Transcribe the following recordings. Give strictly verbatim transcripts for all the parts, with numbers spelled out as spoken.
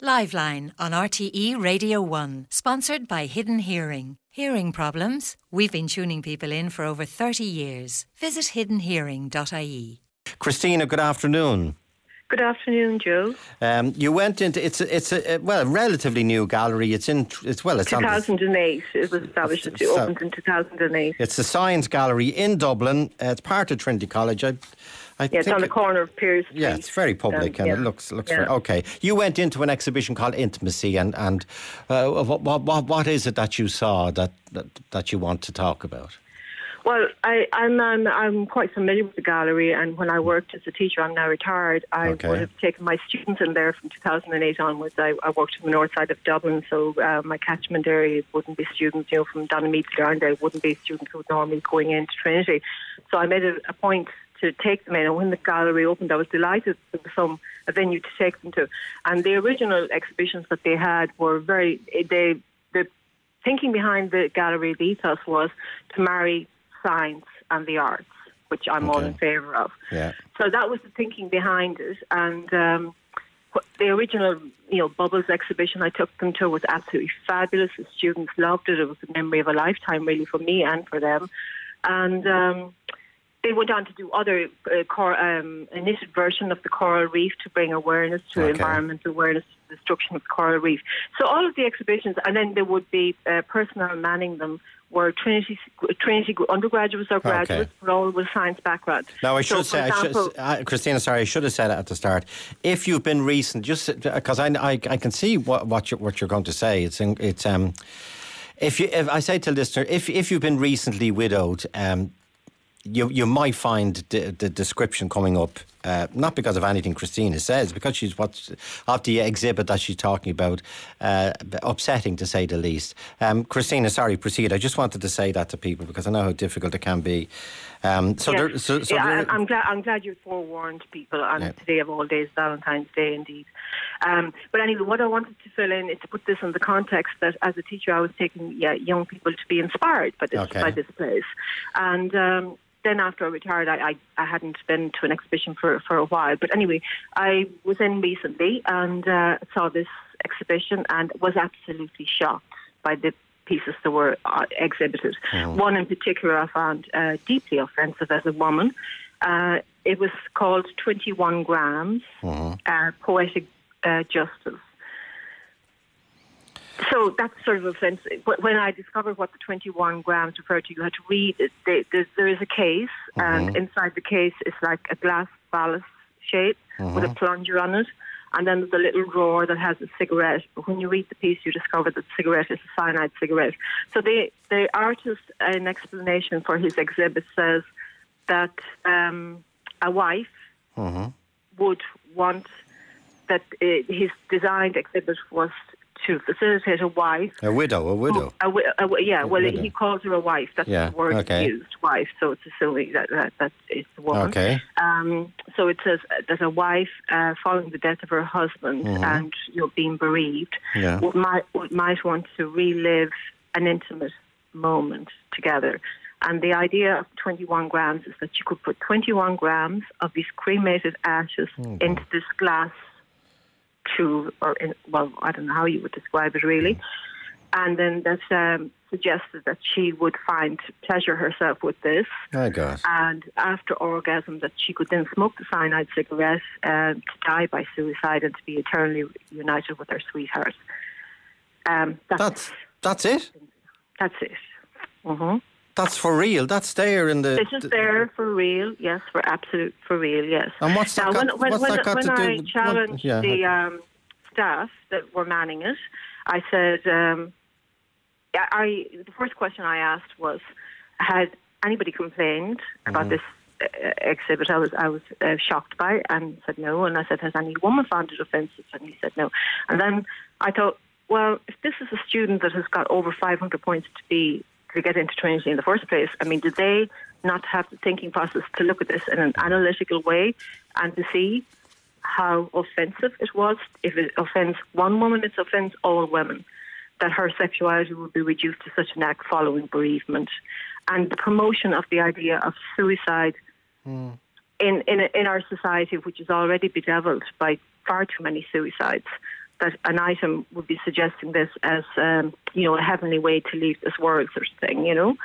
Liveline on R T E Radio one, sponsored by Hidden Hearing. Hearing problems? We've been tuning people in for over thirty years. Visit hidden hearing dot I E. Christina, good afternoon. Good afternoon, Joe. Um, you went into it's a, it's a well a relatively new gallery. It's in it's well it's two thousand eight. It was established. It so, opened in two thousand eight. It's the Science Gallery in Dublin. Uh, it's part of Trinity College. I, I yeah, think it's on the corner of Piers Street. Yeah, it's very public um, and yeah. it looks looks yeah. very okay. You went into an exhibition called Intimacy, and and uh, what, what what is it that you saw that, that that you want to talk about? Well, I, I'm, I'm I'm quite familiar with the gallery, and when I worked as a teacher, I'm now retired, I okay. would have taken my students in there from two thousand eight onwards. I, I worked in the north side of Dublin, so uh, my catchment area wouldn't be students, you know, from Donamead to Garndale wouldn't be students who would normally be going into Trinity. So I made a, a point to take them in, and when the gallery opened, I was delighted there was some a venue to take them to. And the original exhibitions that they had were very, they, the thinking behind the gallery, the ethos was to marry science and the arts, which I'm okay. all in favour of. Yeah. So that was the thinking behind it, and um, the original, you know, Bubbles exhibition I took them to was absolutely fabulous. The students loved it. It was the memory of a lifetime, really, for me and for them. And um, they went on to do other uh, cor- um, a knitted version of the coral reef to bring awareness to okay. environmental awareness, to destruction of the coral reef. So all of the exhibitions, and then there would be uh, personnel manning them, were Trinity Trinity undergraduates or graduates, okay. but all with science background. Now, I should so, say, example, I should, uh, Christina, sorry, I should have said it at the start. If you've been recent, just because I, I, I can see what what you're, what you're going to say. It's it's um, if you if I say to the listener, if if you've been recently widowed, um. You you might find the, the description coming up, uh, not because of anything Christina says, because she's what of the exhibit that she's talking about, uh, upsetting to say the least. Um, Christina, sorry, proceed. I just wanted to say that to people because I know how difficult it can be. Um, so, yeah. there, so, so yeah, there, I'm glad I'm glad you forewarned people on yeah. today of all days, Valentine's Day, indeed. Um, but anyway, what I wanted to fill in is to put this in the context that as a teacher, I was taking yeah, young people to be inspired by this okay. by this place, and. Um, Then after I retired, I, I, I hadn't been to an exhibition for, for a while. But anyway, I was in recently and uh, saw this exhibition and was absolutely shocked by the pieces that were uh, exhibited. Mm. One in particular I found uh, deeply offensive as a woman. Uh, it was called twenty-one grams, mm-hmm. uh, Poetic uh, Justice. So that's sort of offensive. When I discovered what the twenty-one grams referred to, you had to read it. There is a case, mm-hmm. and inside the case is like a glass ballast shape mm-hmm. with a plunger on it. And then there's a little drawer that has a cigarette. But when you read the piece, you discover that the cigarette is a cyanide cigarette. So the, the artist, in explanation for his exhibit, says that um, a wife mm-hmm. would want that uh, his designed exhibit was to facilitate a wife. A widow, a widow. A, a, a, yeah, a well, widow. He calls her a wife. That's yeah. the word okay. used, wife. So it's assuming that, that, that is the woman. Okay. Um, so it says that a wife, uh, following the death of her husband mm-hmm. and you know, being bereaved, yeah. would, might, would, might want to relive an intimate moment together. And the idea of twenty-one grams is that you could put twenty-one grams of these cremated ashes mm-hmm. into this glass tube, or in, well, I don't know how you would describe it really. And then that um, suggested that she would find pleasure herself with this. My God. And after orgasm, that she could then smoke the cyanide cigarette uh, to die by suicide and to be eternally united with her sweetheart. Um, that's, that's that's it? That's it. Mm-hmm. That's for real. That's there in the. This is there for real. Yes, for absolute for real. Yes. And what's that now, got, when, what's when, that got when to do? I With, challenged what, yeah. the um, staff that were manning it, I said, um, I the first question I asked was, had anybody complained about mm-hmm. this uh, exhibit? I was I was uh, shocked by it and said no. And I said, has any woman found it offensive? And he said no. And then I thought, well, if this is a student that has got over five hundred points to be to get into Trinity in the first place, I mean, did they not have the thinking process to look at this in an analytical way and to see how offensive it was? If it offends one woman, it offends all women, that her sexuality would be reduced to such an act following bereavement. And the promotion of the idea of suicide mm. in, in, in our society, which is already bedeviled by far too many suicides, that an item would be suggesting this as, um, you know, a heavenly way to leave this world, sort of thing, you know.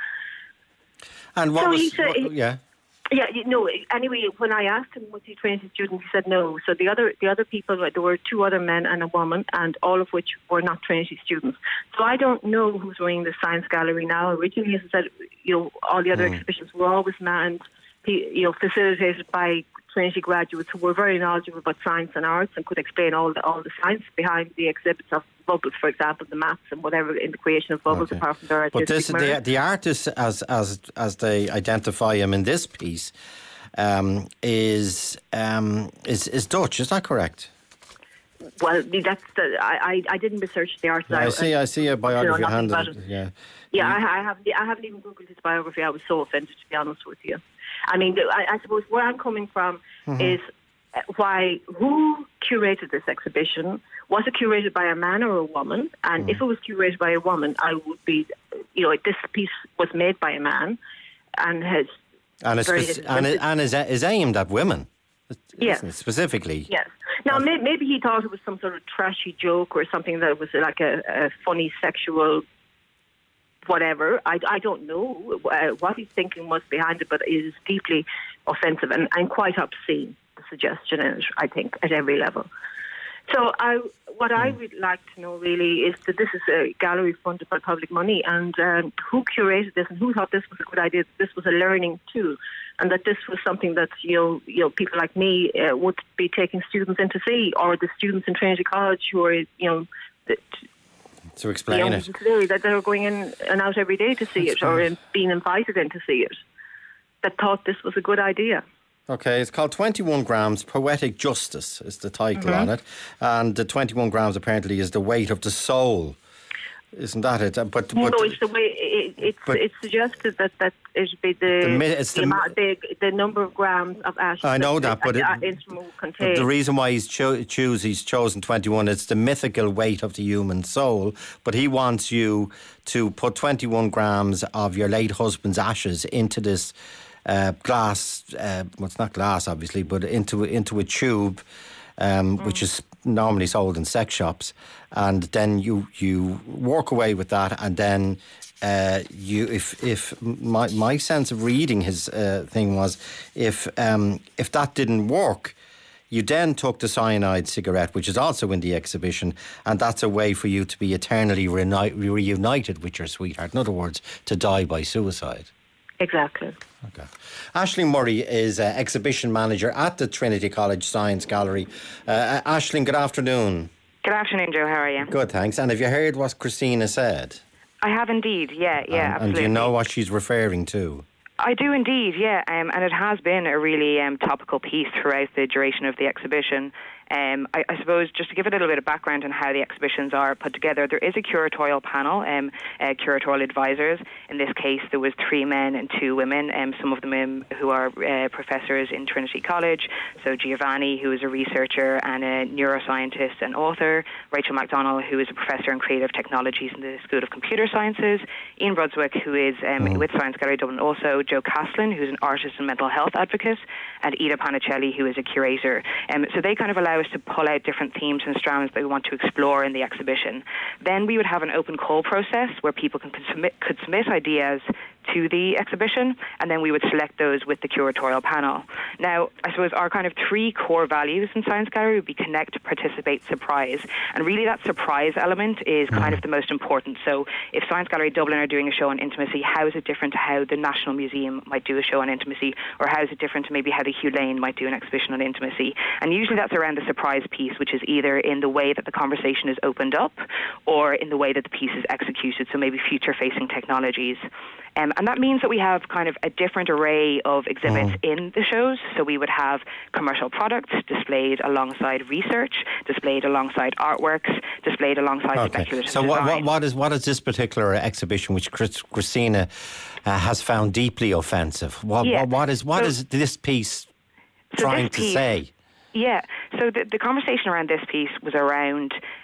And what so was, he said, what, yeah. Yeah, you know, anyway, when I asked him was he a Trinity student, he said no. So the other the other people, there were two other men and a woman, and all of which were not Trinity students. So I don't know who's running the Science Gallery now. Originally, as I said, you know, all the other mm. exhibitions were always manned, you know, facilitated by Trinity graduates who were very knowledgeable about science and arts and could explain all the all the science behind the exhibits of bubbles, for example, the maths and whatever in the creation of bubbles, okay. apart from their artistic But this, the, the artist, as as as they identify him in this piece, um, is um, is is Dutch. Is that correct? Well, that's the, I, I I didn't research the artist. Yeah, I see. I see a biography handed. Yeah, yeah. I, I have. I haven't even googled his biography. I was so offended, to be honest with you. I mean, I, I suppose where I'm coming from mm-hmm. is why, who curated this exhibition? Was it curated by a man or a woman? And mm. if it was curated by a woman, I would be, you know, this piece was made by a man and has... And, it's, and, it, and is, is aimed at women, yes. isn't it, specifically? Yes. Now, may, maybe he thought it was some sort of trashy joke or something that was like a, a funny sexual... whatever. I, I don't know uh, what his thinking was behind it, but it is deeply offensive and, and quite obscene, the suggestion in it, I think, at every level. So I, what I would like to know really is that this is a gallery funded by public money, and um, who curated this and who thought this was a good idea, that this was a learning tool, and that this was something that, you know, you know people like me uh, would be taking students in to see, or the students in Trinity College who are, you know... The, to explain it. Today, that they're going in and out every day to see That's it right. or in, being invited in to see it, that thought this was a good idea. Okay, it's called twenty-one grams, Poetic Justice is the title mm-hmm. on it. And the twenty-one grams apparently is the weight of the soul. Isn't that it? But, but no, it's the way it, it's but, it's suggested that that it should be the the, it's the, the, amount, the the number of grams of ash. I know that, that but, it, but the reason why he's cho- choose he's chosen twenty-one, it's the mythical weight of the human soul. But he wants you to put twenty-one grams of your late husband's ashes into this uh, glass. Uh, well, it's not glass, obviously, but into into a tube, um, mm. which is normally sold in sex shops, and then you you walk away with that, and then uh, you if if my my sense of reading his uh, thing was if um, if that didn't work, you then took the cyanide cigarette, which is also in the exhibition, and that's a way for you to be eternally reuni- reunited with your sweetheart. In other words, to die by suicide. Exactly. Okay. Aisling Murray is uh, exhibition manager at the Trinity College Science Gallery. Uh, Aisling, good afternoon. Good afternoon, Joe. How are you? Good, thanks. And have you heard what Christina said? I have indeed, yeah, yeah, um, absolutely. And do you know what she's referring to? I do indeed, yeah, um, and it has been a really um, topical piece throughout the duration of the exhibition. Um, I, I suppose just to give a little bit of background on how the exhibitions are put together, there is a curatorial panel, um, uh, curatorial advisors. In this case, there was three men and two women, um, some of them um, who are uh, professors in Trinity College. So Giovanni, who is a researcher and a neuroscientist and author, Rachel MacDonald, who is a professor in creative technologies in the School of Computer Sciences, Ian Brunswick, who is um, mm. with Science Gallery Dublin also, Joe Caslin, who's an artist and mental health advocate, and Ida Panicelli, who is a curator. Um, so they kind of allow us to pull out different themes and strands that we want to explore in the exhibition. Then we would have an open call process where people can submit, could submit ideas to the exhibition, and then we would select those with the curatorial panel. Now, I suppose our kind of three core values in Science Gallery would be connect, participate, surprise. And really that surprise element is kind of the most important. So if Science Gallery Dublin are doing a show on intimacy, how is it different to how the National Museum might do a show on intimacy, or how is it different to maybe how the Hugh Lane might do an exhibition on intimacy? And usually that's around the surprise piece, which is either in the way that the conversation is opened up or in the way that the piece is executed, so maybe future-facing technologies. Um, and that means that we have kind of a different array of exhibits mm. in the shows. So we would have commercial products displayed alongside research, displayed alongside artworks, displayed alongside okay. speculative so design. So what, what, is, what is this particular exhibition which Chris, Christina uh, has found deeply offensive? What, yeah. what, what, is, what so, is this piece so trying this to piece, say? Yeah, so the, the conversation around this piece was around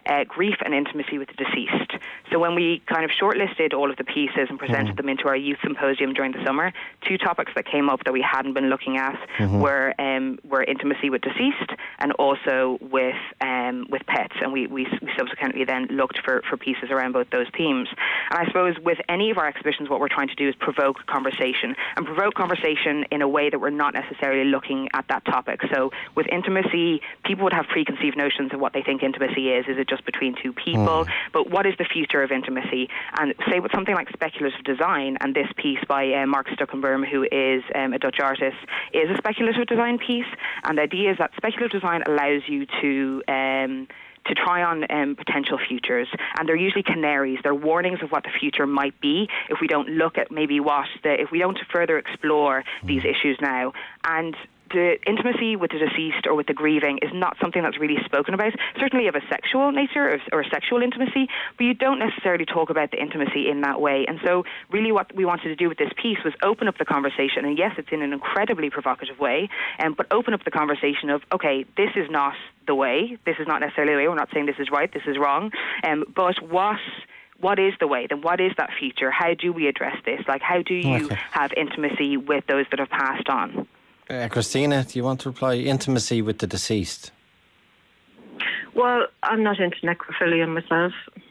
uh, grief and intimacy with the deceased. So when we kind of shortlisted all of the pieces and presented mm. them into our youth symposium during the summer, two topics that came up that we hadn't been looking at mm-hmm. were um, were intimacy with deceased and also with um, with pets. And we, we, we subsequently then looked for, for pieces around both those themes. And I suppose with any of our exhibitions, what we're trying to do is provoke conversation and provoke conversation in a way that we're not necessarily looking at that topic. So with intimacy, people would have preconceived notions of what they think intimacy is. Is it just between two people? Mm. But what is the future of intimacy? And say with something like speculative design, and this piece by uh, Mark Stuckenberm, who is um, a Dutch artist, is a speculative design piece. And the idea is that speculative design allows you to um, to try on um, potential futures, and they're usually canaries. They're warnings of what the future might be if we don't look at maybe what the, if we don't further explore these issues now. And the intimacy with the deceased or with the grieving is not something that's really spoken about, certainly of a sexual nature or, or sexual intimacy, but you don't necessarily talk about the intimacy in that way. And so really what we wanted to do with this piece was open up the conversation, and yes, it's in an incredibly provocative way, um, but open up the conversation of, okay, this is not the way, this is not necessarily the way, we're not saying this is right, this is wrong, um, but what... What is the way? Then what is that future? How do we address this? Like, how do you okay. have intimacy with those that have passed on? Uh, Christina, do you want to reply? Intimacy with the deceased. Well, I'm not into necrophilia myself.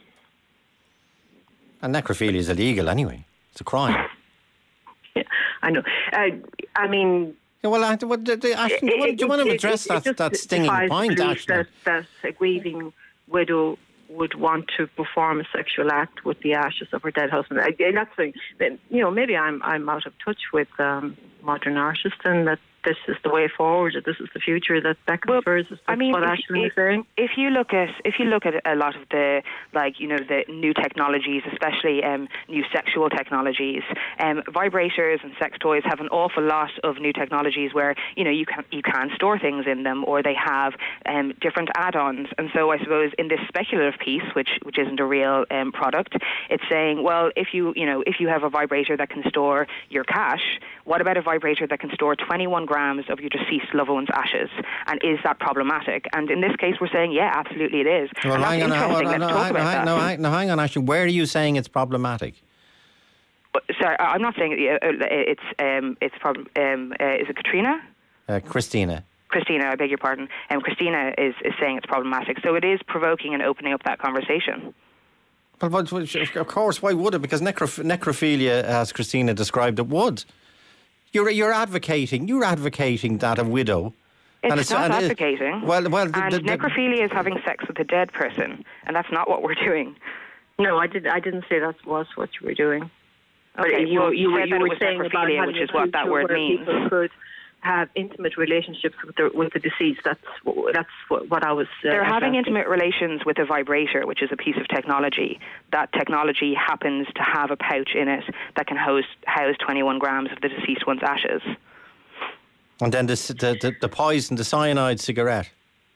And necrophilia is illegal anyway. It's a crime. Yeah, I know. Uh, I mean... Yeah, well, I, what, the, the, Ashton, it, it, do you want to address it, it, that, that stinging point, Ashton? That, that a grieving widow would want to perform a sexual act with the ashes of her dead husband. I, that's a, you know, maybe I'm I'm out of touch with um, modern artists, and that this is the way forward, that this is the future that that confers. Well, I mean, what Ashley is saying. If you look at if you look at a lot of the, like, you know, the new technologies, especially um, new sexual technologies, um, vibrators and sex toys have an awful lot of new technologies where, you know, you can you can store things in them, or they have um, different add-ons. And so I suppose in this speculative piece, which which isn't a real um, product, it's saying, well, if you you know if you have a vibrator that can store your cash, what about a vibrator that can store twenty-one grams of your deceased loved one's ashes? And is that problematic? And in this case, we're saying, yeah, absolutely it is. Well, and hang on, that's interesting. no, Let's talk no, about that. no, hang, no, hang on, actually, where are you saying it's problematic? Sorry, I'm not saying it's um, it's problem. Um, uh, is it Katrina? Uh, Christina. Christina, I beg your pardon. Um, Christina is, is saying it's problematic. So it is provoking and opening up that conversation. Well, but, of course, why would it? Because necroph- necrophilia, as Christina described it, would. You're you're advocating. You're advocating that a widow. It's and it's not and advocating. It, well, well, the, and the, the, necrophilia is having sex with a dead person, and that's not what we're doing. No, I did. I didn't say that was what you were doing. Okay, but you, well, you, you, you, you were were saying necrophilia, which is what that word means. People could have intimate relationships with the with the deceased. That's that's what, what I was. Uh, They're having addressing. intimate relations with a vibrator, which is a piece of technology. That technology happens to have a pouch in it that can house house twenty-one grams of the deceased one's ashes. And then this, the, the the poison, the cyanide cigarette,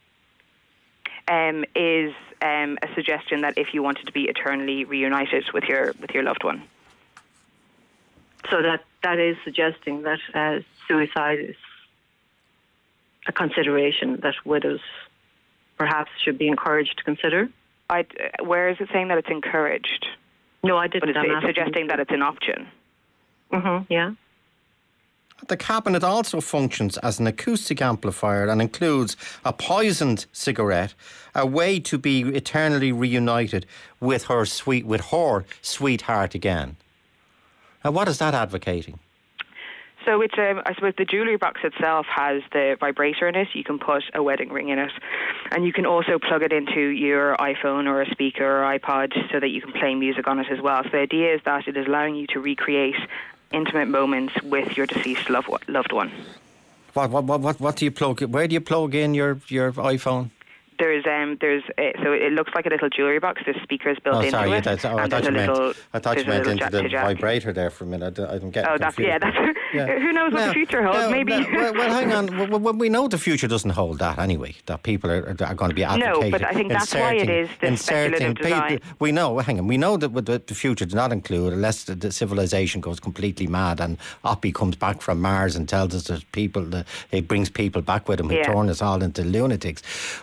um, is um, a suggestion that if you wanted to be eternally reunited with your with your loved one. So that that is suggesting that uh, suicide is a consideration that widows perhaps should be encouraged to consider. I'd, uh, where is it saying that it's encouraged? No, I didn't. But it's, it's suggesting that it's an option. Mm-hmm, yeah. The cabinet also functions as an acoustic amplifier and includes a poisoned cigarette, a way to be eternally reunited with her sweet with her sweetheart again. Now, what is that advocating? So it's, um, I suppose the jewellery box itself has the vibrator in it. You can put a wedding ring in it. And you can also plug it into your iPhone or a speaker or iPod so that you can play music on it as well. So the idea is that it is allowing you to recreate intimate moments with your deceased loved loved one. What what what what do you plug? Where do you plug in your, your iPhone? There's um there's uh, so it looks like a little jewellery box. There's speakers built oh, into sorry, it. Yeah, oh, I thought you meant little, I thought you meant into the jack. vibrator there for a minute. I don't get. Oh, that's confused. yeah. That's yeah. Who knows what now, the future holds? now, Maybe. Now, well, well, hang on. Well, well, we know the future doesn't hold that anyway. That people are, are going to be advocating. No, but I think that's why it is the speculative design. People, we know. Hang on. We know that the, the future does not include, unless the, the civilization goes completely mad and Oppie comes back from Mars and tells us that people, that it brings people back with him who yeah. turn us all into lunatics. But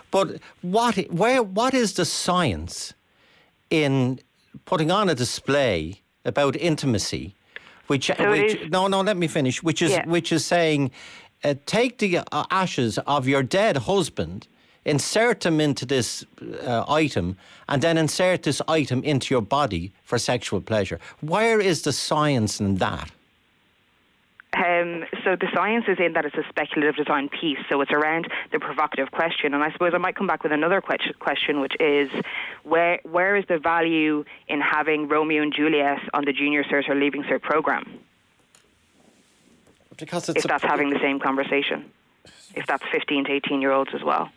what where what is the science in putting on a display about intimacy, which, So which is, no no let me finish, which is yeah. which is saying, uh, take the uh, ashes of your dead husband, insert them into this uh, item, and then insert this item into your body for sexual pleasure. Where is the science in that? Um, so the science is in that it's a speculative design piece, so it's around the provocative question. And I suppose I might come back with another que- question, which is, where where is the value in having Romeo and Juliet on the Junior Cert or Leaving Cert program? Because it's if that's a, having the same conversation, if that's fifteen to eighteen year olds as well.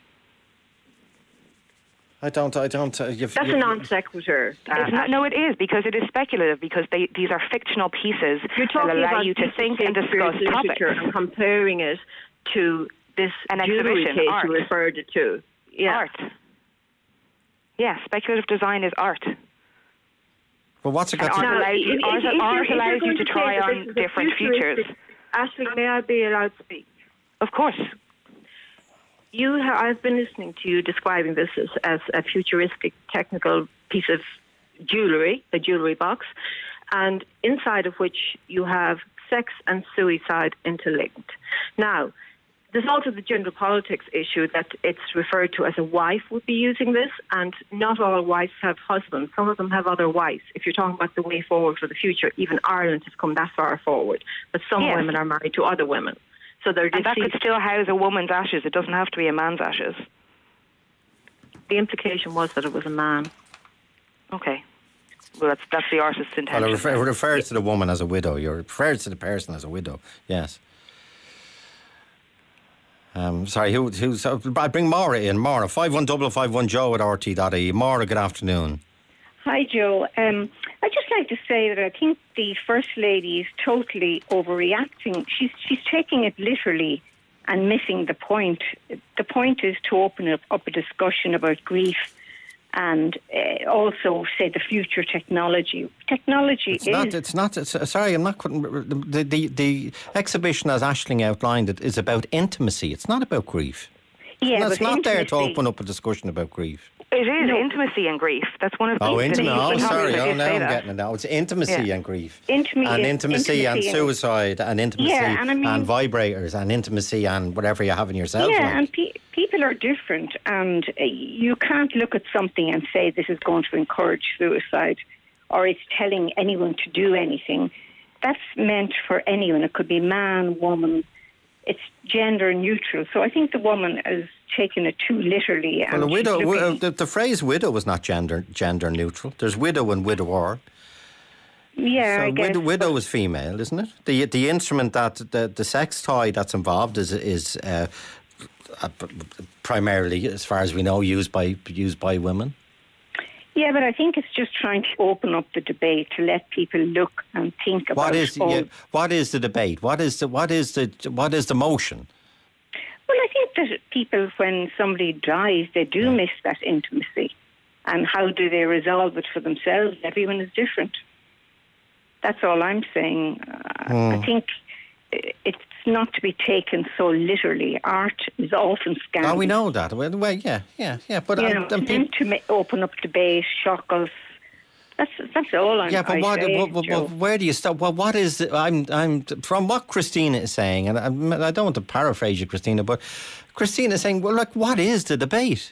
I don't, I don't. Uh, you've, That's you've, a non sequitur. It's not, no, it is, because it is speculative, because they, these are fictional pieces You're that talking allow about you to think and discuss topics. and comparing it to this An jewelry exhibition, case art. you referred it to. Yeah. Art. Yeah, speculative design is art. Well, what's it And got art to Now, allows you, if- art, if- if art you're- if allows you're you going to to try say that on this is a different futuristic- features. Ashley, may I be allowed to speak? Of course. You, ha- I've been listening to you describing this as, as a futuristic technical piece of jewellery, a jewellery box, and inside of which you have sex and suicide interlinked. Now, there's also the gender politics issue that it's referred to as a wife would be using this, and not all wives have husbands. Some of them have other wives. If you're talking about the way forward for the future, even Ireland has come that far forward. But some Yes. women are married to other women. So they're And that could deceased. still house a woman's ashes. It doesn't have to be a man's ashes. The implication was that it was a man. Okay. Well, that's that's the artist's intention. Well, it, refer, it refers to the woman as a widow. It refers to the person as a widow. Yes. Um, sorry, who, who's? Uh, I bring Maura in. Maura, five one double five one Joe at r t dot I E. Maura, good afternoon. Hi, Joe. Um, I'd just like to say that I think the First Lady is totally overreacting. She's she's taking it literally and missing the point. The point is to open up, up a discussion about grief and uh, also say the future technology. Technology It's is... not. It's not. It's, sorry, I'm not. The, the the exhibition, as Aisling outlined it, is about intimacy. It's not about grief. yeah, It's but not there to intimacy- open up a discussion about grief. It is No. intimacy and grief. That's one of the Oh, the intimacy. main Oh, things sorry. that Oh, you now say I'm that. getting it now. It's intimacy Yeah. and grief. Intimi- and intimacy, and intimacy and- suicide and intimacy Yeah, and I mean- and vibrators and intimacy and whatever you have in yourself. Yeah, like. and pe- people are different, and uh, you can't look at something and say this is going to encourage suicide or it's telling anyone to do anything. That's meant for anyone. It could be man, woman. It's gender neutral. So I think the woman is taking it too literally. Well, and a she's widow. looking- uh, the, the phrase "widow" is not gender gender neutral. There's widow and widower. yeah, So I guess. widow, widow is female, isn't it? The the instrument that the the sex toy that's involved is is uh, uh, primarily, as far as we know, used by used by women. Yeah, but I think it's just trying to open up the debate to let people look and think about What is all- yeah, what is the debate? What is the what is the what is the motion? Well, I think that people, when somebody dies, they do miss that intimacy. And how do they resolve it for themselves? Everyone is different. That's all I'm saying. Uh, I think it's not to be taken so literally. Art is often scandalous. Oh, we know that. Well, well yeah, yeah, yeah. But You um, know, um, it's peop- meant to ma- open up debate, shock us. That's that's all I'm. yeah, but I what, say, what, what, Joe. what- where do you start? Well, what is it? I'm, I'm from what Christina is saying, and I'm, I don't want to paraphrase you, Christina, but Christina is saying, well, like, what is the debate?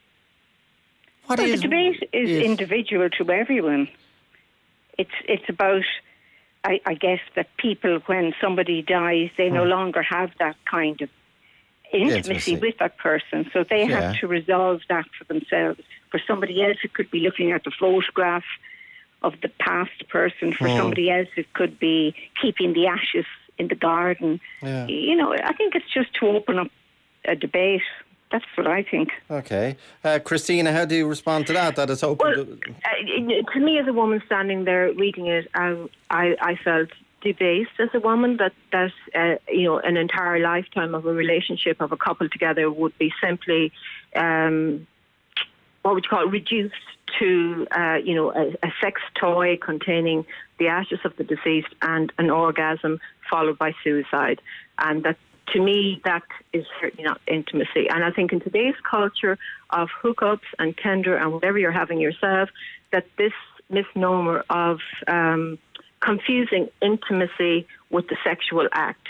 What Well, is the debate is is- individual to everyone. It's it's about, I, I guess, that people, when somebody dies, they no longer have that kind of intimacy, Intimacy. with that person, so they Yeah. have to resolve that for themselves. For somebody else, it could be looking at the photograph of the past person. For somebody else, it could be keeping the ashes in the garden. Yeah. You know, I think it's just to open up a debate. That's what I think. Okay, uh, Christina, how do you respond to that? That it's open. Well, to, uh, to me, as a woman standing there reading it, I, I, I felt debased as a woman that that uh, you know an entire lifetime of a relationship of a couple together would be simply um, what would you call it, reduced to uh, you know a, a sex toy containing the ashes of the deceased and an orgasm followed by suicide, and that to me, that is certainly not intimacy. And I think in today's culture of hookups and Tinder and whatever you're having yourself, that this misnomer of um, confusing intimacy with the sexual act.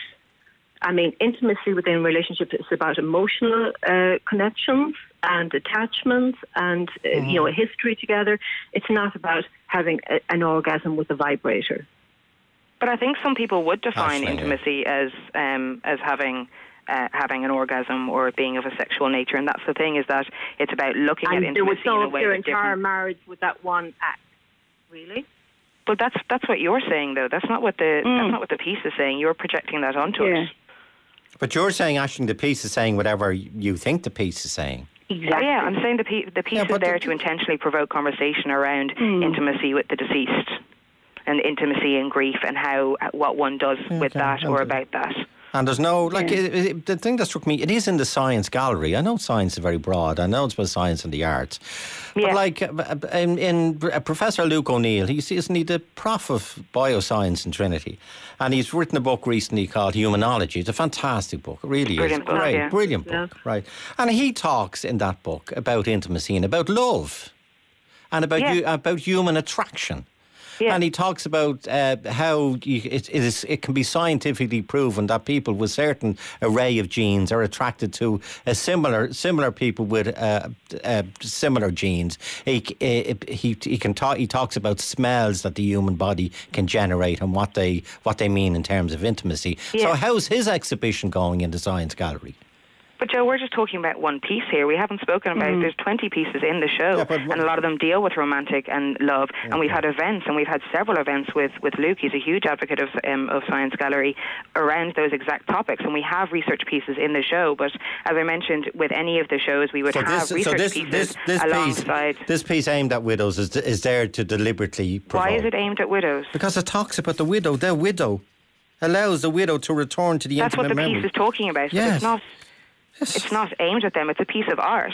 I mean, intimacy within relationships is about emotional uh, connections and attachments and, uh, mm-hmm. you know, a history together. It's not about having a, an orgasm with a vibrator. But I think some people would define Aisling, intimacy yeah. as um, as having uh, having an orgasm or being of a sexual nature, and that's the thing, is that it's about looking and at intimacy in a way And there was no your that's entire different. marriage with that one act, really? But that's that's what you're saying, though. That's not what the mm. that's not what the piece is saying. You're projecting that onto yeah. it. But you're saying, Aisling, the piece is saying whatever you think the piece is saying. Exactly. Yeah, I'm saying the piece, the piece Yeah, is there the, to intentionally provoke conversation around mm. intimacy with the deceased and intimacy and grief and how what one does okay. with that and or the, about that. And there's no, like, yeah. it, it, the thing that struck me, it is in the science gallery. I know science is very broad. I know it's about science and the arts. Yeah. But, like, in, in uh, Professor Luke O'Neill, he's, isn't he the prof of bioscience in Trinity? And he's written a book recently called Humanology. It's a fantastic book. It really brilliant is. book, Great, yeah. brilliant Yeah. book, right. And he talks in that book about intimacy and about love and about, Yeah. you, about human attraction. Yeah. And he talks about uh, how you, it, it, is, it can be scientifically proven that people with certain array of genes are attracted to a similar similar people with uh, uh, similar genes. He he he can talk. He talks about smells that the human body can generate and what they what they mean in terms of intimacy. Yeah. So how's his exhibition going in the Science Gallery? But Joe, we're just talking about one piece here. We haven't spoken about Mm. there's twenty pieces in the show, Yeah, but- and a lot of them deal with romantic and love. Okay. And we've had events, and we've had several events with, with Luke. He's a huge advocate of um, of Science Gallery around those exact topics, and we have research pieces in the show. But as I mentioned, with any of the shows, we would So have this, research so this, pieces this, this alongside. piece, this piece aimed at widows is is there to deliberately provoke. Why is it aimed at widows? Because it talks about the widow. The widow allows the widow to return to the That's intimate what the memory. piece is talking about. But Yes. it's not. Yes. It's not aimed at them. It's a piece of art.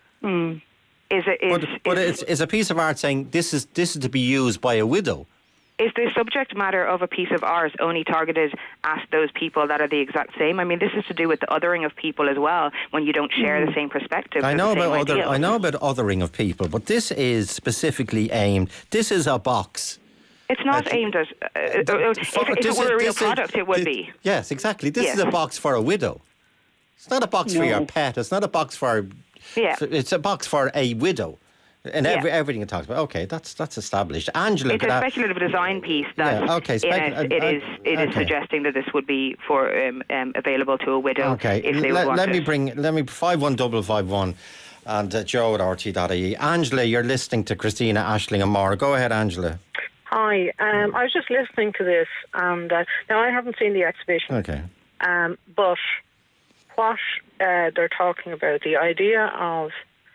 Mm. Is it? Is, But, but is, it's, it's a piece of art saying this is this is to be used by a widow. Is the subject matter of a piece of art only targeted at those people that are the exact same? I mean, this is to do with the othering of people as well, when you don't share the same perspective. I know the same about other. ideals. I know about othering of people, but this is specifically aimed. This is a box. It's not Uh, aimed at. Uh, uh, if, For- if it this were is- a real this is- product, it would this- be. Yes, exactly. This Yes. is a box for a widow. It's not a box for No. your pet. It's not a box for. Yeah. It's a box for a widow. And Yeah. every, everything it talks about. Okay, that's that's established. Angela, It's could a I- speculative design piece that Yeah, okay, in spec- it, it uh, is it is okay. suggesting that this would be for um, um, available to a widow Okay, if they let, would want let it. me bring let me five one double five one and uh, Joe at R T dot I E. Angela, you're listening to Christina, Aisling and Maura. Go ahead, Angela. Hi, um, I was just listening to this, and uh, now I haven't seen the exhibition, Okay. um, but what uh, they're talking about, the idea of,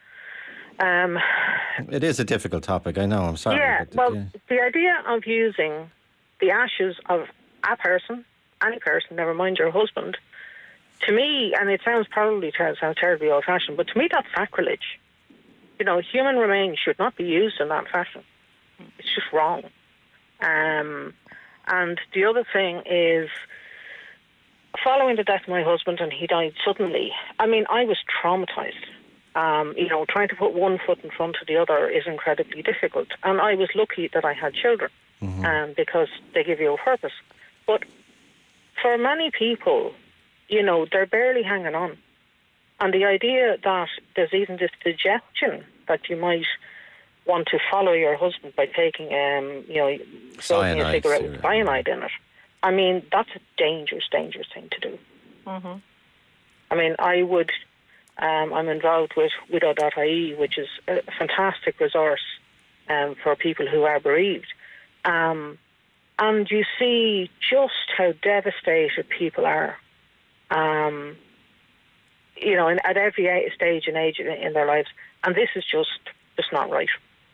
um, It is a difficult topic, I know, I'm sorry. yeah, but, well, yeah. the idea of using the ashes of a person, any person, never mind your husband, to me, and it sounds probably ter- sounds terribly old-fashioned, but to me that's sacrilege. You know, human remains should not be used in that fashion. It's just wrong. Um, and the other thing is, following the death of my husband, and he died suddenly, I mean, I was traumatized. Um, you know, trying to put one foot in front of the other is incredibly difficult. And I was lucky that I had children, mm-hmm. um, because they give you a purpose. But for many people, you know, they're barely hanging on. And the idea that there's even this suggestion that you might want to follow your husband by taking, um, you know, smoking a cigarette with cyanide in it. I mean, that's a dangerous, dangerous thing to do. Mm-hmm. I mean, I would, um, I'm involved with widow dot I E, which is a fantastic resource um, for people who are bereaved. Um, and you see just how devastated people are, um, you know, in, at every stage and age in, in their lives. And this is just, just not right.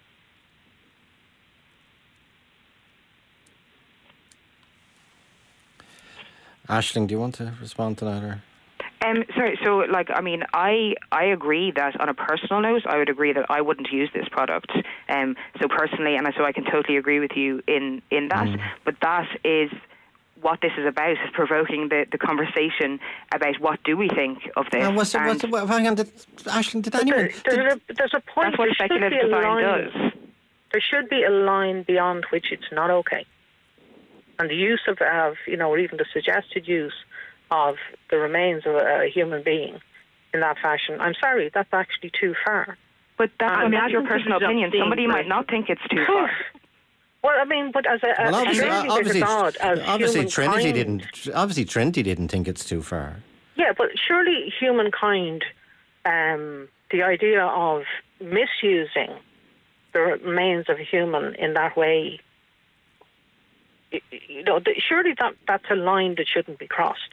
Aisling, do you want to respond to that? Or? Um, sorry, so, like, I mean, I I agree that on a personal note, I would agree that I wouldn't use this product. Um, so personally, and so I can totally agree with you in, in that. Mm. But that is what this is about, is provoking the, the conversation about what do we think of this. Uh, what's, what's, what, hang on, did, Aisling, did anyone... There, there's, a, there's a point. That's what speculative design does. There should be a line beyond which it's not okay. And the use of, of, you know, or even the suggested use of the remains of a, a human being in that fashion, I'm sorry, that's actually too far. But that's, Um, that's your personal opinion. Somebody might not think it's too far. Well, I mean, but as a, Well, as obviously, surely obviously, there's a God, as obviously Trinity humankind- didn't. Obviously, Trinity didn't think it's too far. Yeah, but surely humankind, um, the idea of misusing the remains of a human in that way, y- you know, th- surely that, that's a line that shouldn't be crossed.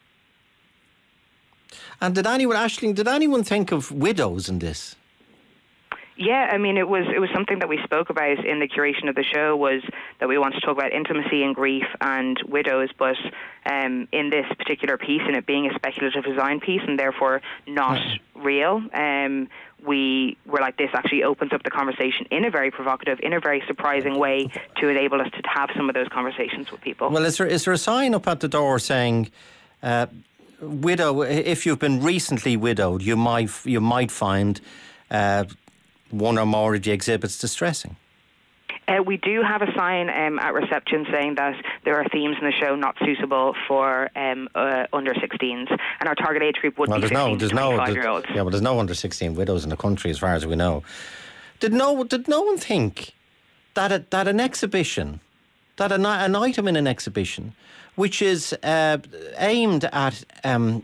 And did anyone, Aisling, did anyone think of widows in this? Yeah, I mean, it was it was something that we spoke about in the curation of the show, was that we wanted to talk about intimacy and grief and widows, but um, in this particular piece, and it being a speculative design piece and therefore not real, um, we were like, this actually opens up the conversation in a very provocative, in a very surprising way to enable us to have some of those conversations with people. Well, is there is there a sign up at the door saying, uh, "Widow, if you've been recently widowed, you might you might find uh, one or more of the exhibits distressing"? Uh, we do have a sign um, at reception saying that there are themes in the show not suitable for um, uh, under sixteens, and our target age group would Well, be there's no, fifteen there's to no, twenty-five year olds. yeah, but there's no under sixteen widows in the country, as far as we know. Did no, did no one think that a, that an exhibition, that an, an item in an exhibition, which is uh, aimed at um,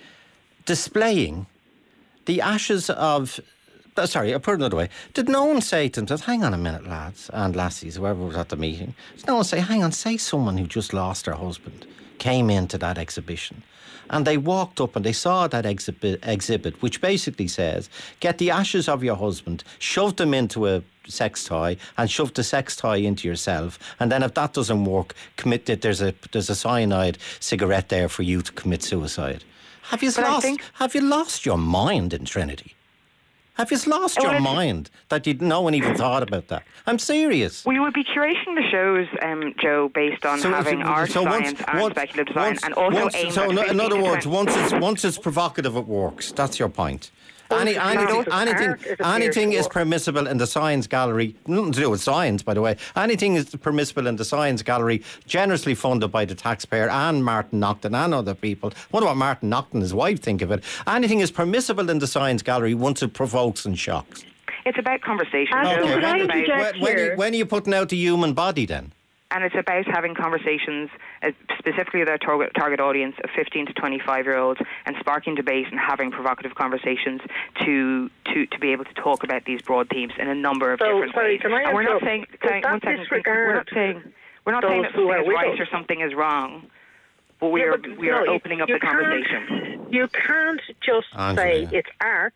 displaying the ashes of, uh, sorry, I'll put it another way. Did no one say to themselves, hang on a minute, lads and lassies, whoever was at the meeting, did no one say, hang on, say someone who just lost their husband came into that exhibition and they walked up and they saw that exhibit, exhibit which basically says, get the ashes of your husband, shove them into a sex toy and shove the sex toy into yourself, and then if that doesn't work, commit it, there's a there's a cyanide cigarette there for you to commit suicide. Have you But I lost think- have you lost your mind in Trinity? Have you lost Well, your it's- mind that you no one even thought about that? I'm serious. We would be curating the shows, um, Joe, based on So if having you- art so once- science and once- speculative design, once- and also once- aimed so at in, in fifteen other to words, twenty. once it's once it's provocative, it works. That's your point. Any, it's anything, not. anything, Art, it appears anything to is work. permissible in the science gallery. Nothing to do with science, by the way. Anything is permissible in the science gallery, generously funded by the taxpayer and Martin Naughton and other people. Wonder what Martin Naughton and his wife think of it. Anything is permissible in the science gallery once it provokes and shocks. It's about conversation, Okay, Joe. could It's I about- interject? When, when, here. you, when are you putting out the human body then? and it's about having conversations, uh, specifically with our target, target audience of fifteen to twenty-five year olds, and sparking debate and having provocative conversations to to, to be able to talk about these broad themes in a number of So, different sorry, ways. can I and we're not interrupt? saying, Does can I- that one second, disregard we're not saying we're not saying that those who something are is right widows? or something is wrong, but we Yeah, are but we are no, you- opening up you the can't- conversation. You can't just Andrea. say it's art,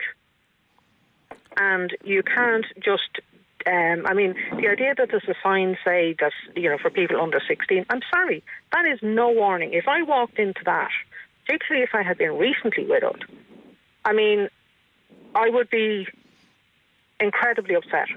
and you can't just. Um, I mean, the idea that there's a sign say that, you know, for people under sixteen. I'm sorry, that is no warning. If I walked into that, particularly if I had been recently widowed, I mean, I would be incredibly upset.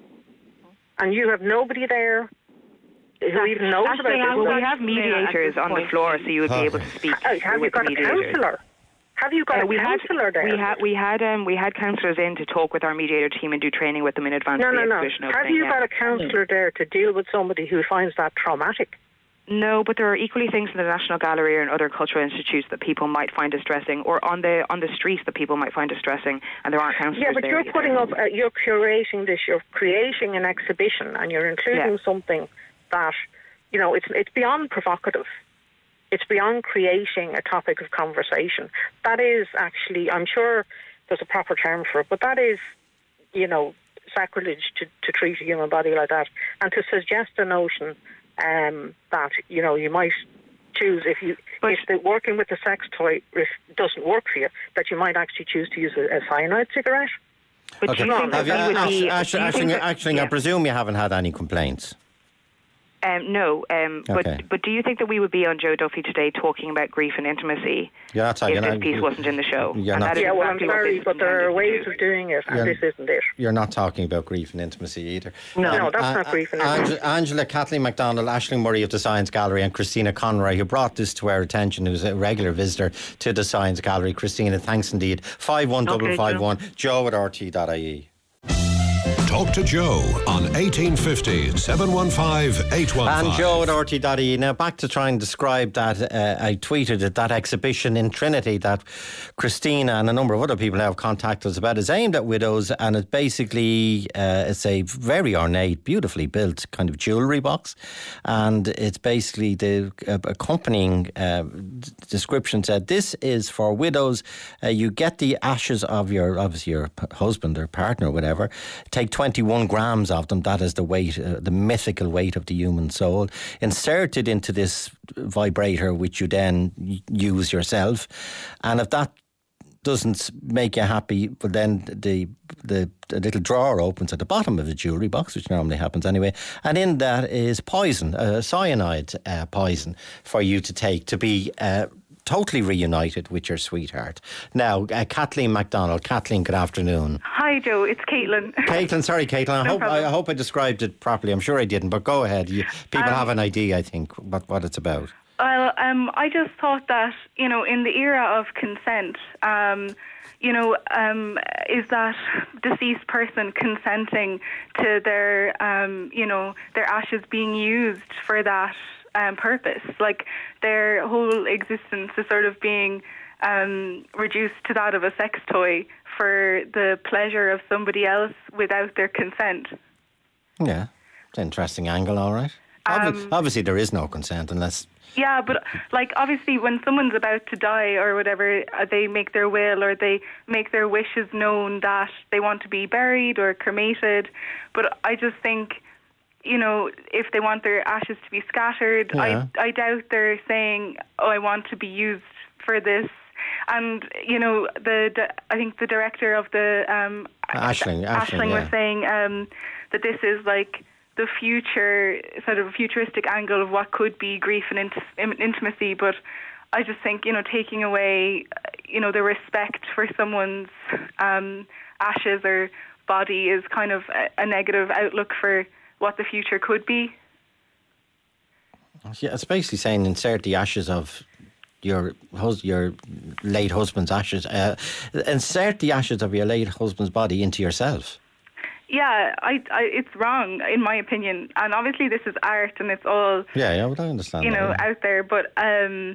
And you have nobody there who even knows Actually, about I this. Well, we would- have mediators Yeah, at on this the floor, so you would be able to speak Oh, have you with got the a mediators. counsellor? Have you got Uh, a we had counsellor there? we had we had um we had counsellors in to talk with our mediator team and do training with them in advance No, of the no, no. exhibition Have opening. you yeah. got a counsellor there to deal with somebody who finds that traumatic? No, but there are equally things in the National Gallery or in other cultural institutes that people might find distressing, or on the on the streets that people might find distressing, and there aren't counsellors Yeah, but there you're either. putting up, uh, you're curating this, you're creating an exhibition, and you're including Yeah. something that, you know, it's it's beyond provocative. It's beyond creating a topic of conversation. That is actually, I'm sure there's a proper term for it, but that is, you know, sacrilege to, to treat a human body like that, and to suggest a notion um, that, you know, you might choose, if you But- if the working with the sex toy if doesn't work for you, that you might actually choose to use a, a cyanide cigarette. But Okay. do you think Have that you, we would Ash- be? Ash- do you Ash- think Ashling, that- Ashling, I yeah. presume you haven't had any complaints. Um, no, um, but Okay. but do you think that we would be on Joe Duffy today talking about grief and intimacy You're not talking- if you're this not- piece wasn't in the show? you're And not- that is Yeah, well, I'm exactly what sorry, this is but there are intended to ways do. of doing it, and You're- this isn't it. You're not talking about grief and intimacy either. No, Um, no, that's uh, not grief and uh, intimacy. Angela, Angela, Kathleen MacDonald, Aisling Murray of the Science Gallery, and Christina Conroy, who brought this to our attention, who's a regular visitor to the Science Gallery. Christina, thanks indeed. five one five five one, joe at r t dot i e. Talk to Joe on eighteen fifty, seven one five, eight one five. And Joe at r t dot i e. Now, back to try and describe that. Uh, I tweeted it, that exhibition in Trinity that Christina and a number of other people have contacted us about. It's aimed at widows, and it basically uh, it's a very ornate, beautifully built kind of jewellery box. And it's basically the uh, accompanying uh, d- description said, this is for widows. Uh, you get the ashes of your, obviously your p- husband or partner or whatever. Take twenty-one grams of them. That is the weight, uh, the mythical weight of the human soul, inserted into this vibrator, which you then y- use yourself. And if that doesn't make you happy, well, then the, the the little drawer opens at the bottom of the jewellery box, which normally happens anyway, and in that is poison, uh, cyanide uh, poison for you to take to be uh, totally reunited with your sweetheart. Now, uh, Kathleen MacDonald. Kathleen, good afternoon. Hi, Joe. It's Caitlin. Caitlin, sorry, Caitlin. I, No hope, I, problem. I hope I described it properly. I'm sure I didn't, but go ahead. You, people Um, have an idea, I think, what, what it's about. Well, um, I just thought that, you know, in the era of consent, um, you know, um, is that deceased person consenting to their, um, you know, their ashes being used for that um, purpose? Like, their whole existence is sort of being um, reduced to that of a sex toy for the pleasure of somebody else without their consent. Yeah, it's an interesting angle, all right. Obvi- Um, obviously, there is no consent unless... Yeah, but like obviously when someone's about to die or whatever, uh, they make their will or they make their wishes known that they want to be buried or cremated. But I just think, you know, if they want their ashes to be scattered, Yeah. I I doubt they're saying, "Oh, I want to be used for this." And you know, the, the I think the director of the um, Aisling, Aisling, was yeah. saying um, that this is like the future, sort of futuristic angle of what could be grief and int- in- intimacy. But I just think, you know, taking away, uh, you know, the respect for someone's um, ashes or body is kind of a, a negative outlook for what the future could be. Yeah, it's basically saying insert the ashes of your hus- your late husband's ashes. Uh, insert the ashes of your late husband's body into yourself. Yeah, I, I, it's wrong in my opinion. And obviously this is art and it's all, Yeah, yeah, well, I understand. you that, know, yeah. out there. But um,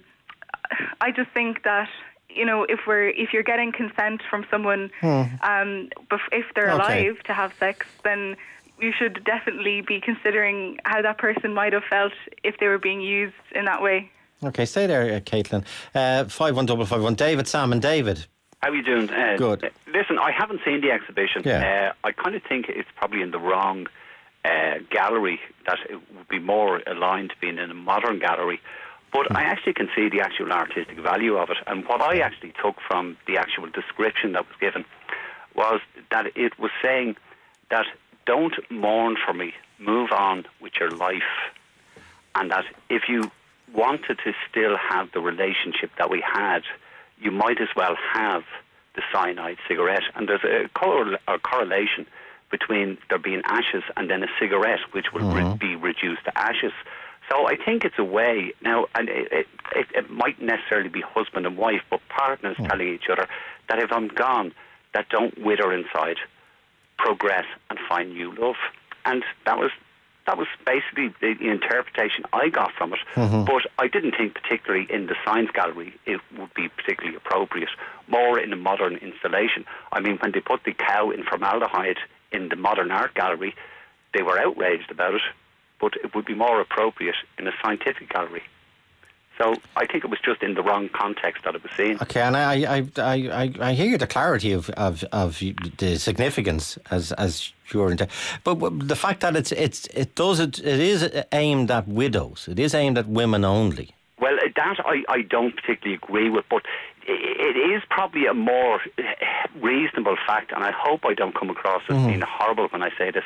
I just think that, you know, if we're if you're getting consent from someone, um, bef- if they're Hmm. Okay. alive to have sex, then you should definitely be considering how that person might have felt if they were being used in that way. Okay, stay there, uh, Caitlin. Uh, five one five five one. David, Sam, and David. How are you doing? Uh, Good. uh, Listen, I haven't seen the exhibition. Yeah. Uh, I kind of think it's probably in the wrong uh, gallery, that it would be more aligned to being in a modern gallery. But I actually can see the actual artistic value of it. And what I actually took from the actual description that was given was that it was saying that don't mourn for me, move on with your life. And that if you wanted to still have the relationship that we had, you might as well have the cyanide cigarette. And there's a, correl- a correlation between there being ashes and then a cigarette, which will re- be reduced to ashes. So I think it's a way now, and it, it, it, it might necessarily be husband and wife, but partners telling each other that if I'm gone, that don't wither inside, progress and find new love. And that was that was basically the, the interpretation I got from it. But I didn't think particularly in the Science Gallery it would be particularly appropriate. More in a modern installation. I mean, when they put the cow in formaldehyde in the Modern Art Gallery, they were outraged about it. But it would be more appropriate in a scientific gallery. So I think it was just in the wrong context that it was seen. Okay, and I, I, I, I, I hear the clarity of, of, of the significance as as you're into, but the fact that it's it's it does it it is aimed at widows. It is aimed at women only. Well, that I, I don't particularly agree with, but it is probably a more reasonable fact, and I hope I don't come across as being horrible when I say this,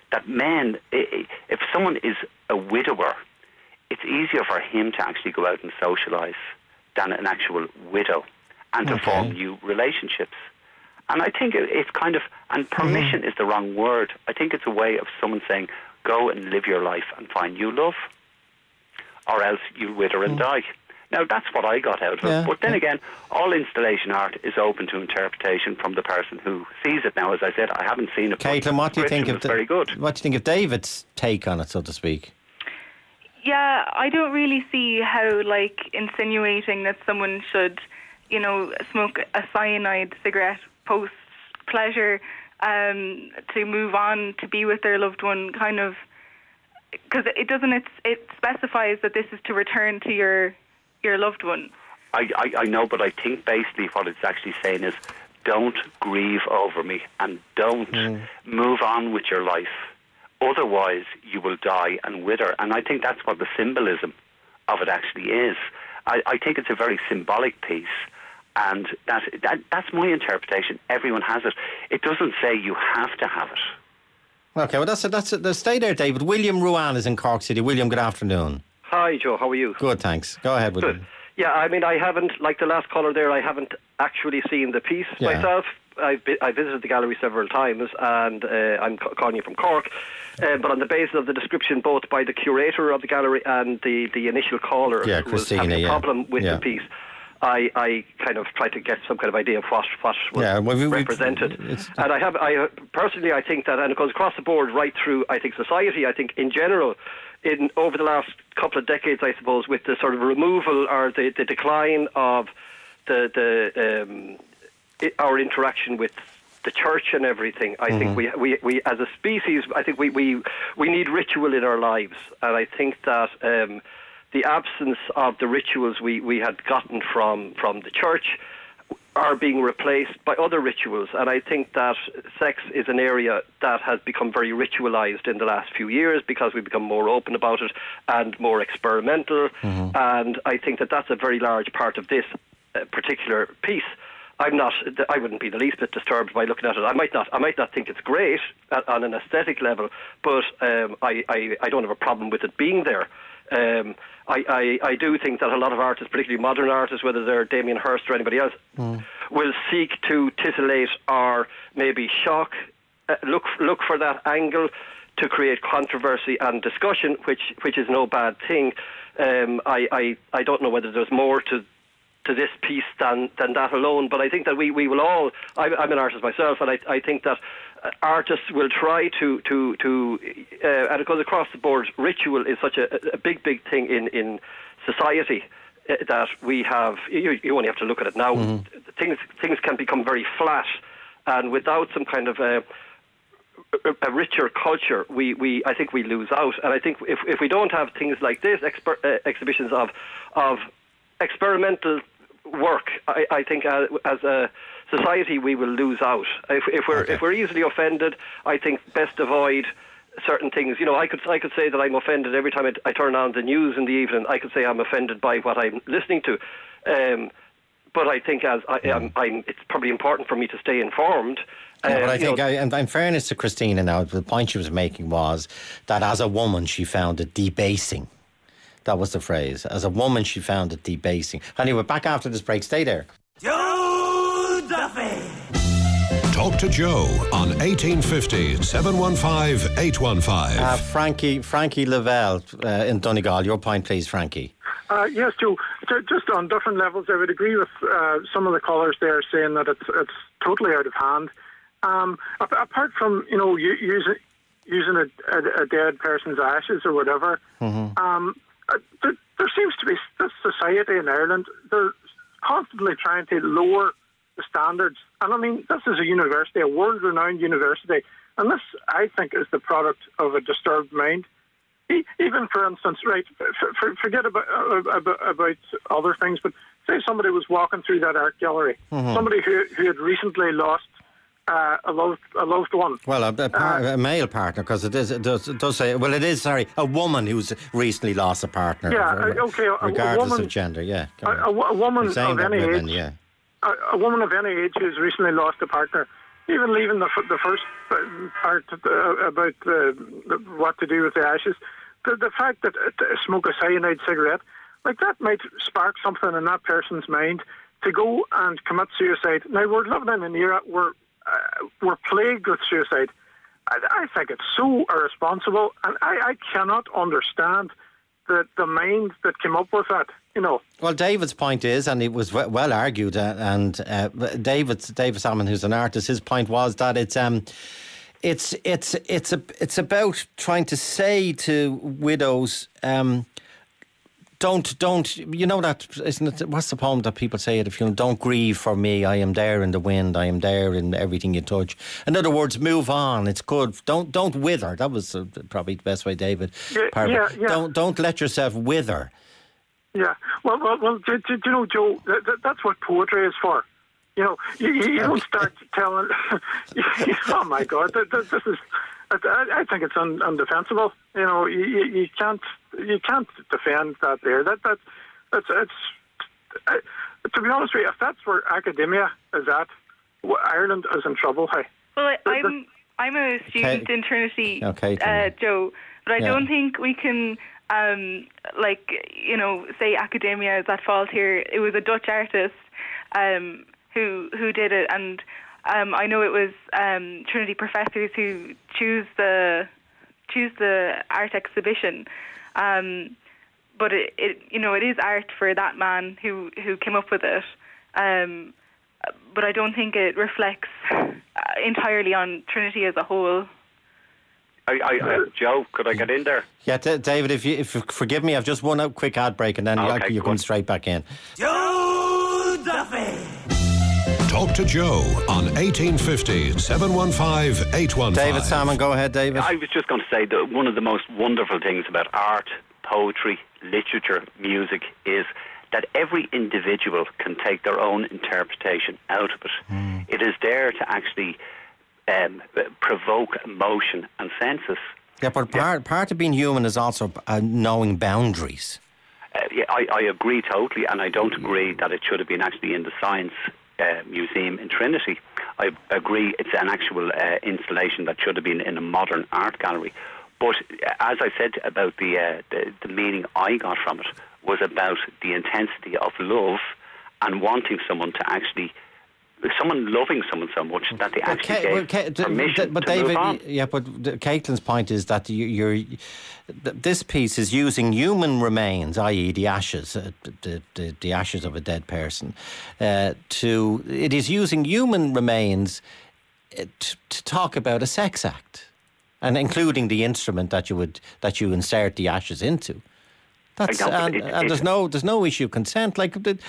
that men, if someone is a widower, it's easier for him to actually go out and socialise than an actual widow and to Okay. form new relationships. And I think it's kind of, and permission mm-hmm. is the wrong word. I think it's a way of someone saying, go and live your life and find new love, or else you'll wither and mm. die. Now, that's what I got out of yeah. it. But then again, all installation art is open to interpretation from the person who sees it. Now, as I said, I haven't seen it. Caitlin, what do you think of the, very good. What do you think of David's take on it, so to speak? Yeah, I don't really see how, like, insinuating that someone should, you know, smoke a cyanide cigarette post pleasure um, to move on to be with their loved one, kind of, because it doesn't. It's, it specifies that this is to return to your your loved one. I, I, I know, but I think basically what it's actually saying is, don't grieve over me and don't mm. move on with your life. Otherwise, you will die and wither. And I think that's what the symbolism of it actually is. I, I think it's a very symbolic piece. And that, that that's my interpretation. Everyone has it. It doesn't say you have to have it. Okay, well, that's it. That's it. Stay there, David. William Ruan is in Cork City. William, good afternoon. Hi, Joe. How are you? Good, thanks. Go ahead, William. Good. Yeah, I mean, I haven't, like the last caller there, I haven't actually seen the piece yeah. myself. I've bi- I visited the gallery several times, and uh, I'm c- calling you from Cork. Uh, but on the basis of the description, both by the curator of the gallery and the, the initial caller yeah, who Christina, was having a yeah. problem with yeah. the piece, I, I kind of tried to get some kind of idea of what, what was yeah, well, we, represented. We, and I have, I personally, I think that, and it goes across the board right through, I think, society, I think in general, in over the last couple of decades, I suppose, with the sort of removal or the, the decline of the, the um, I, our interaction with the church and everything, I mm-hmm. think we, we, we, as a species, I think we, we, we need ritual in our lives. And I think that um, the absence of the rituals we, we had gotten from, from the church are being replaced by other rituals. And I think that sex is an area that has become very ritualized in the last few years because we've become more open about it and more experimental. Mm-hmm. And I think that that's a very large part of this uh, particular piece. I'm not, I wouldn't be the least bit disturbed by looking at it. I might not, I might not think it's great at, on an aesthetic level, but um, I, I, I don't have a problem with it being there. Um, I, I, I do think that a lot of artists, particularly modern artists, whether they're Damien Hirst or anybody else, mm. will seek to titillate or maybe shock, uh, look look for that angle to create controversy and discussion, which which is no bad thing. Um, I, I, I don't know whether there's more to to this piece than, than that alone, but I think that we, we will all, I'm, I'm an artist myself, and I, I think that uh, artists will try to, to, to uh, and it goes across the board, ritual is such a, a big, big thing in, in society uh, that we have, you, you only have to look at it now, mm-hmm. things things can become very flat, and without some kind of a, a, a richer culture, we, we I think we lose out, and I think if, if we don't have things like this, exper- uh, exhibitions of of experimental work, I, I think uh, as a society we will lose out. If, if we're okay. if we're easily offended, I think best avoid certain things. You know, I could I could say that I'm offended every time I, I turn on the news in the evening. I could say I'm offended by what I'm listening to. Um, but I think as I, mm. I'm, I'm, it's probably important for me to stay informed. Yeah, uh, but I think, know, I, and in fairness to Christina now, the point she was making was that as a woman she found it debasing. That was the phrase. As a woman, she found it debasing. Anyway, back after this break. Stay there. Joe Duffy. Talk to Joe on eighteen fifty, seven one five, eight one five. Uh, Frankie, Frankie Lavelle uh, in Donegal. Your point, please, Frankie. Uh, yes, Joe. Just on different levels, I would agree with uh, some of the callers there saying that it's it's totally out of hand. Um, apart from, you know, using using a, a, a dead person's ashes or whatever, mm-hmm. um, There, there seems to be this society in Ireland, they're constantly trying to lower the standards. And I mean, this is a university, a world-renowned university, and this, I think, is the product of a disturbed mind. Even, for instance, right, for, forget about, about, about other things, but say somebody was walking through that art gallery, mm-hmm. somebody who, who had recently lost Uh, a loved, a loved one. Well, a, a, par- uh, a male partner, because it is. It does, it does say. Well, it is. Sorry, a woman who's recently lost a partner. Yeah. For, okay. A, regardless a woman, of gender. Yeah. A, a, a woman of any women, age. Yeah. A, a woman of any age who's recently lost a partner. even leaving the f- the first part uh, about uh, what to do with the ashes, the, the fact that uh, smoke a cyanide cigarette, like that might spark something in that person's mind to go and commit suicide. Now, we're living in an era where uh, we're plagued with suicide. I, I think it's so irresponsible, and I, I cannot understand the, the mind that came up with that, you know. Well, David's point is, and it was w- well argued, uh, and uh, David David Salmon, who's an artist, his point was that it's um, it's it's it's a it's about trying to say to widows, um, don't don't you know that, isn't it? What's the poem that people say at a funeral? Don't grieve for me. I am there in the wind. I am there in everything you touch. In other words, move on. It's good. Don't don't wither. That was uh, probably the best way, David. Yeah, yeah, yeah. Don't don't let yourself wither. Yeah. Well, well, well. Do, do, do you know, Joe? That, that, that's what poetry is for. You know, you, you, you don't start telling. Oh my God, this, this is. I, I think it's un, undefensible. You know, you, you, you can't you can't defend that there. That that that's it's. I, to be honest with you, if that's where academia is at, Ireland is in trouble. Hey. Well, I, I'm I'm a student Okay. in Trinity, Okay, uh, Joe, but I Yeah. don't think we can. Um, like, you know, say academia is at fault here. It was a Dutch artist um, who who did it, and um, I know it was um, Trinity professors who choose the choose the art exhibition. Um, but it, it, you know, it is art for that man who, who came up with it. Um, but I don't think it reflects entirely on Trinity as a whole. I, I, I, Joe, could I get in there? Yeah, D- David, if you if you forgive me, I've just one out quick ad break and then Okay, you, you come straight back in. Joe Duffy. Talk to Joe on eighteen fifty, seven one five, eight one five. David Salmon, go ahead, David. I was just going to say that one of the most wonderful things about art, poetry, literature, music is that every individual can take their own interpretation out of it. Mm. It is there to actually um, provoke emotion and senses. Yeah, but part, part of being human is also uh, knowing boundaries. Uh, yeah, I, I agree totally, and I don't agree that it should have been actually in the Science uh, Museum in Trinity. I agree it's an actual uh, installation that should have been in a modern art gallery. But uh, as I said about the, uh, the the meaning I got from it was about the intensity of love and wanting someone to actually, someone loving someone so much that they actually Ka- gave well, Ka- permission but to David, move on. yeah, but Caitlin's point is that you, you're this piece is using human remains, that is, the ashes, uh, the, the the ashes of a dead person, uh, to it is using human remains uh, to, to talk about a sex act, and including the instrument that you would that you insert the ashes into. That's I know, and, it- and it- there's no there's no issue of consent. Like the,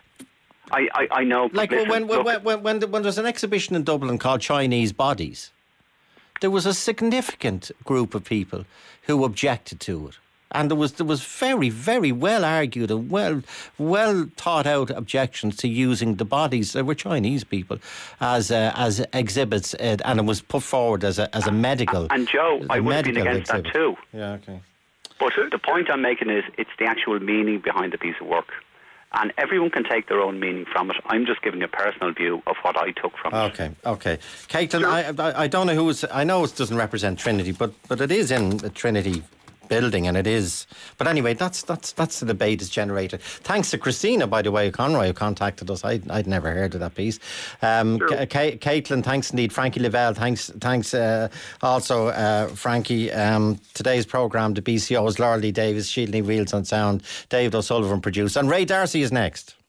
I, I, I know. but like listen, when when, look, when when when there when there's an exhibition in Dublin called Chinese Bodies, there was a significant group of people who objected to it, and there was there was very very well argued and well well thought out objections to using the bodies. There were Chinese people as uh, as exhibits, uh, and it was put forward as a as a medical. And Joe, I a would have been medical against exhibit. that too. Yeah, okay. But the point I'm making is it's the actual meaning behind the piece of work. And everyone can take their own meaning from it. I'm just giving a personal view of what I took from it. Okay, okay. Caitlin, I, I I don't know who is. I know it doesn't represent Trinity, but but it is in the Trinity building, and it is. But anyway, that's that's that's the debate is generated. Thanks to Christina, by the way, Conroy, who contacted us. I I'd never heard of that piece. Um, Sure. Ca- Ca- Caitlin, thanks indeed. Frankie Lavelle, thanks thanks uh, also uh, Frankie. Um, today's programme, the B C O is Laura Lee Davis, Sheila Wheels on sound, David O'Sullivan produced, and Ray Darcy is next.